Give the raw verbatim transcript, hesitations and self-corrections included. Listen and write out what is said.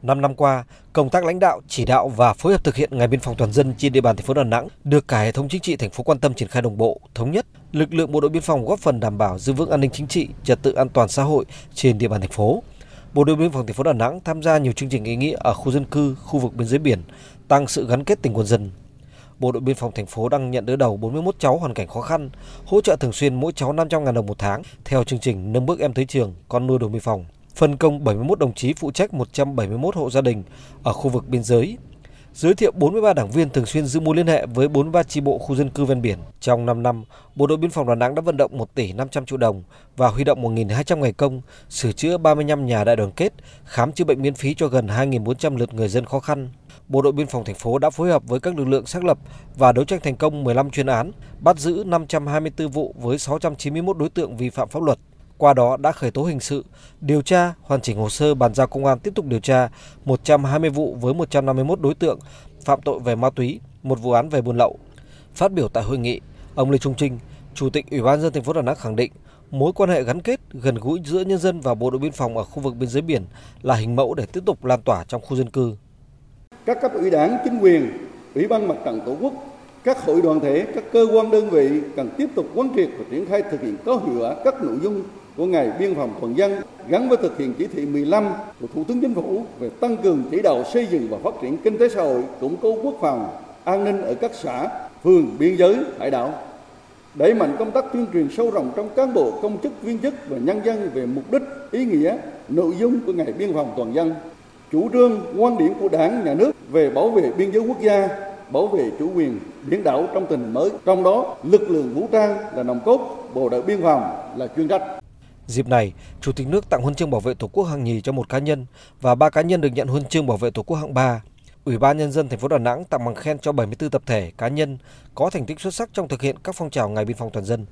năm năm qua, công tác lãnh đạo, chỉ đạo và phối hợp thực hiện Ngày Biên phòng toàn dân trên địa bàn thành phố Đà Nẵng được cả hệ thống chính trị thành phố quan tâm triển khai đồng bộ, thống nhất. Lực lượng bộ đội biên phòng góp phần đảm bảo giữ vững an ninh chính trị, trật tự an toàn xã hội trên địa bàn thành phố. Bộ đội biên phòng thành phố Đà Nẵng tham gia nhiều chương trình ý nghĩa ở khu dân cư, khu vực biên giới biển, tăng sự gắn kết tình quân dân. Bộ đội biên phòng thành phố đang nhận đỡ đầu bốn mươi mốt cháu hoàn cảnh khó khăn, hỗ trợ thường xuyên mỗi cháu năm trăm nghìn đồng một tháng theo chương trình nâng bước em tới trường, con nuôi đồn biên phòng. Phân công bảy mươi mốt đồng chí phụ trách một trăm bảy mươi mốt hộ gia đình ở khu vực biên giới. Giới thiệu bốn mươi ba đảng viên thường xuyên giữ mối liên hệ với bốn mươi ba chi bộ khu dân cư ven biển. Trong năm năm, Bộ đội biên phòng Đà Nẵng đã vận động một tỷ năm trăm triệu đồng và huy động một nghìn hai trăm ngày công, sửa chữa ba mươi lăm nhà đại đoàn kết, khám chữa bệnh miễn phí cho gần hai nghìn bốn trăm lượt người dân khó khăn. Bộ đội biên phòng thành phố đã phối hợp với các lực lượng xác lập và đấu tranh thành công mười lăm chuyên án, bắt giữ năm trăm hai mươi tư vụ với sáu trăm chín mươi mốt đối tượng vi phạm pháp luật. Qua đó đã khởi tố hình sự, điều tra, hoàn chỉnh hồ sơ bàn giao công an tiếp tục điều tra một trăm hai mươi vụ với một trăm năm mươi mốt đối tượng phạm tội về ma túy, một vụ án về buôn lậu. Phát biểu tại hội nghị, ông Lê Trung Trinh, Chủ tịch Ủy ban nhân dân thành phố Đà Nẵng khẳng định mối quan hệ gắn kết, gần gũi giữa nhân dân và bộ đội biên phòng ở khu vực biên giới biển là hình mẫu để tiếp tục lan tỏa trong khu dân cư. Các cấp ủy đảng, chính quyền, Ủy ban Mặt trận Tổ quốc, các hội đoàn thể, các cơ quan đơn vị cần tiếp tục quán triệt và triển khai thực hiện có hiệu quả các nội dung của Ngày Biên phòng toàn dân gắn với thực hiện chỉ thị mười lăm của Thủ tướng Chính phủ về tăng cường chỉ đạo xây dựng và phát triển kinh tế xã hội, củng cố quốc phòng, an ninh ở các xã, phường, biên giới, hải đảo. Đẩy mạnh công tác tuyên truyền sâu rộng trong cán bộ, công chức, viên chức và nhân dân về mục đích, ý nghĩa, nội dung của Ngày Biên phòng toàn dân, chủ trương, quan điểm của Đảng, Nhà nước về bảo vệ biên giới quốc gia, bảo vệ chủ quyền biển đảo trong tình hình mới. Trong đó, lực lượng vũ trang là nòng cốt, bộ đội biên phòng là chuyên trách. Dịp này, Chủ tịch nước tặng huân chương bảo vệ Tổ quốc hạng nhì cho một cá nhân và ba cá nhân được nhận huân chương bảo vệ Tổ quốc hạng ba. Ủy ban nhân dân thành phố Đà Nẵng tặng bằng khen cho bảy mươi tư tập thể, cá nhân có thành tích xuất sắc trong thực hiện các phong trào Ngày Biên phòng toàn dân.